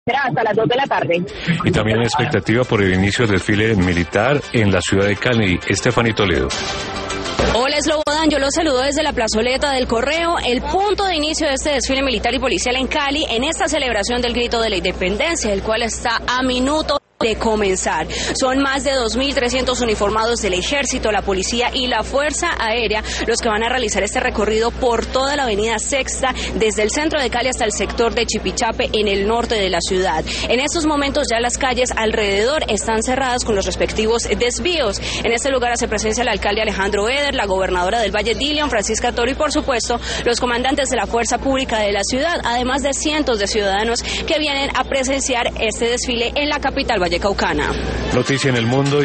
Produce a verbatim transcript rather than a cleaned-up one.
Será hasta las dos de la tarde. Y también hay expectativa por el inicio del desfile militar en la ciudad de Cali. Estefanía Toledo. Hola, Slobodan, yo los saludo desde la plazoleta del Correo, el punto de inicio de este desfile militar y policial en Cali, en esta celebración del grito de la independencia, el cual está a minutos de comenzar. Son más de dos mil trescientos uniformados del Ejército, la Policía y la Fuerza Aérea los que van a realizar este recorrido por toda la avenida Sexta, desde el centro de Cali hasta el sector de Chipichape en el norte de la ciudad. En estos momentos ya las calles alrededor están cerradas con los respectivos desvíos. En este lugar hace presencia el alcalde Alejandro Eder, la gobernadora del Valle Dilion, Francisca Toro, y por supuesto los comandantes de la Fuerza Pública de la ciudad, además de cientos de ciudadanos que vienen a presenciar este desfile en la capital vallecaucana. Noticia en el mundo.